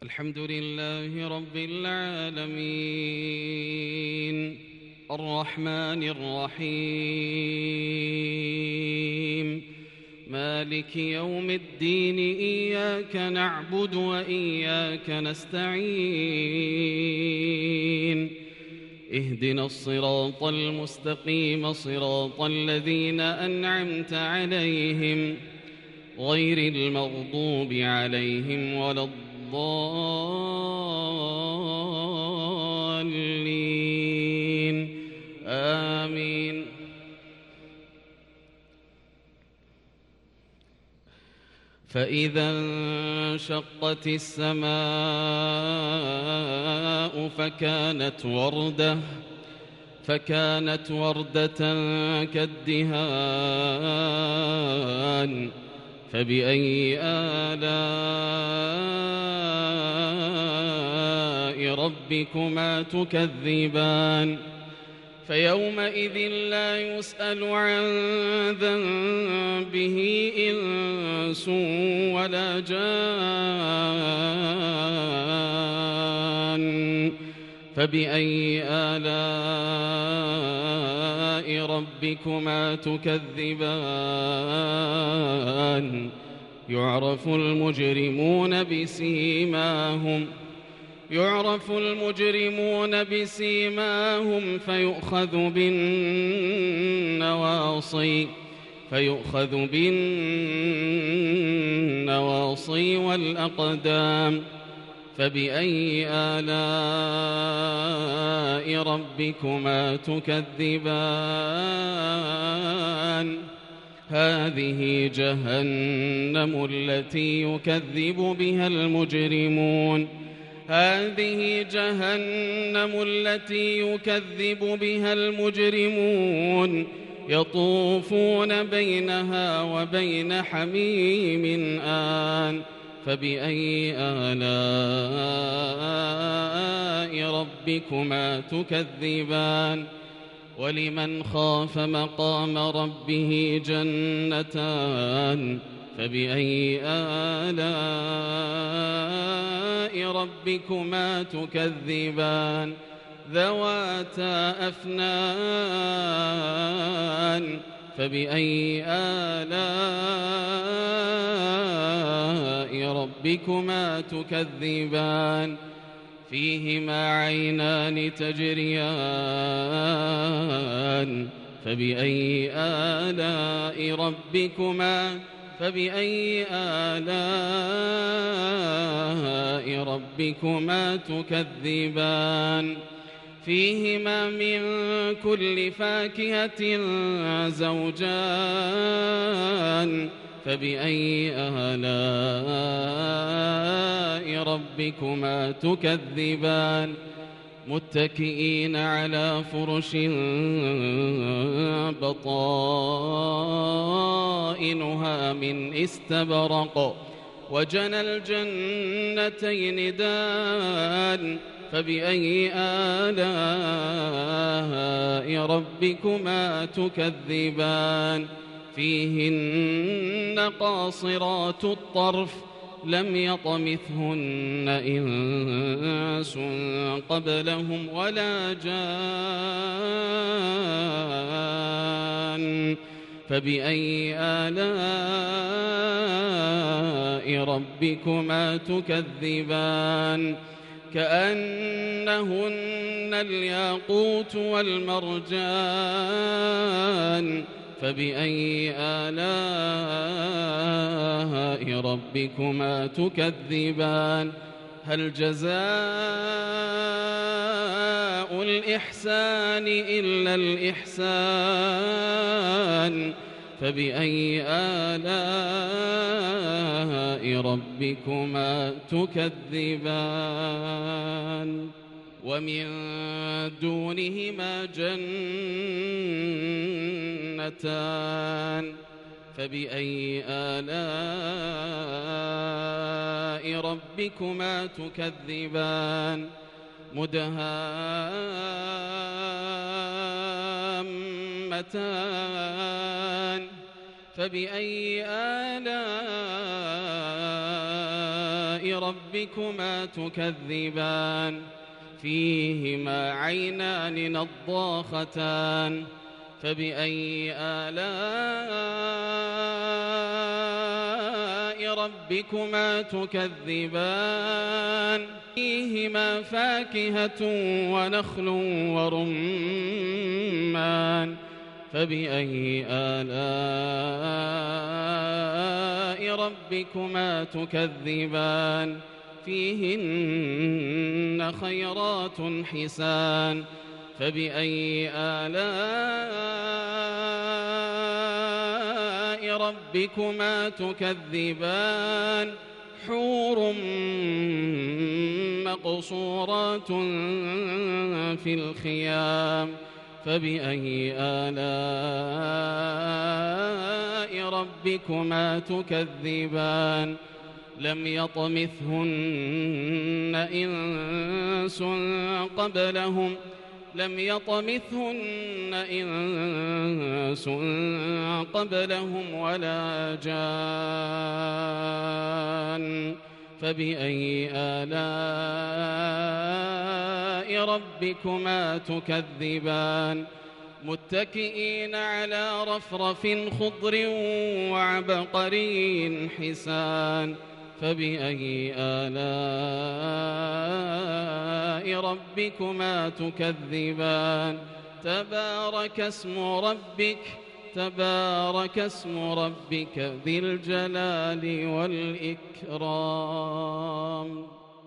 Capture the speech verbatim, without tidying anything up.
الحمد لله رب العالمين الرحمن الرحيم مالك يوم الدين إياك نعبد وإياك نستعين اهدنا الصراط المستقيم صراط الذين أنعمت عليهم غير المغضوب عليهم ولا الضالين آمين. فإذا انشقت السماء فكانت وردة فكانت وردة كالدهان فبأي آلاء ربكما تكذبان فيومئذ لا يسأل عن ذنبه إنس ولا جان فبأي آلاء ربكما تكذبان يعرف المجرمون بسيماهم يعرف المجرمون بسيماهم فيؤخذ بالنواصي فيؤخذ بالنواصي والأقدام فبأي آلاء ربكما تكذبان هذه جهنم التي يكذب بها المجرمون هذه جهنم التي يكذب بها المجرمون يطوفون بينها وبين حميم آن فبأي آلاء ربكما تكذبان ولمن خاف مقام ربه جنتان فبأي آلاء ربكما تكذبان ذواتا أفنان فبأي آلاء ربكما تكذبان فيهما عينان تجريان فبأي آلاء ربكما فبأي آلاء ربكما تكذبان فيهما من كل فاكهة زوجان فبأي آلاء ربكما تكذبان متكئين على فرش بطائنها من استبرق وجنى الجنتين دان فبأي آلاء ربكما تكذبان فيهن قاصرات الطرف لم يطمثهن إنس قبلهم ولا جان فبأي آلاء ربكما تكذبان كأنهن الياقوت والمرجان فبأي آلاء ربكما تكذبان هل جزاء الإحسان إلا الإحسان فبأي آلاء ربكما تكذبان ومن دونهما جنتان فبأي آلاء ربكما تكذبان مدهامتان فبأي آلاء آلاء ربكما تكذبان فيهما عينان نضاختان فبأي آلاء ربكما تكذبان فيهما فاكهة ونخل ورمان فبأي آلاء ربكما تكذبان فيهن خيرات حسان فبأي آلاء ربكما تكذبان حور مقصورات في الخيام فبأي آلاء ربكما تكذبان لم يطمثهن إنس قبلهم لم يطمثهن إنس قبلهم ولا جان فبأي آلاء ربكما تكذبان متكئين على رفرف خضر وعبقري حسان فبأي آلاء ربكما تكذبان تبارك اسم ربك تبارك اسم ربك ذي الجلال والإكرام.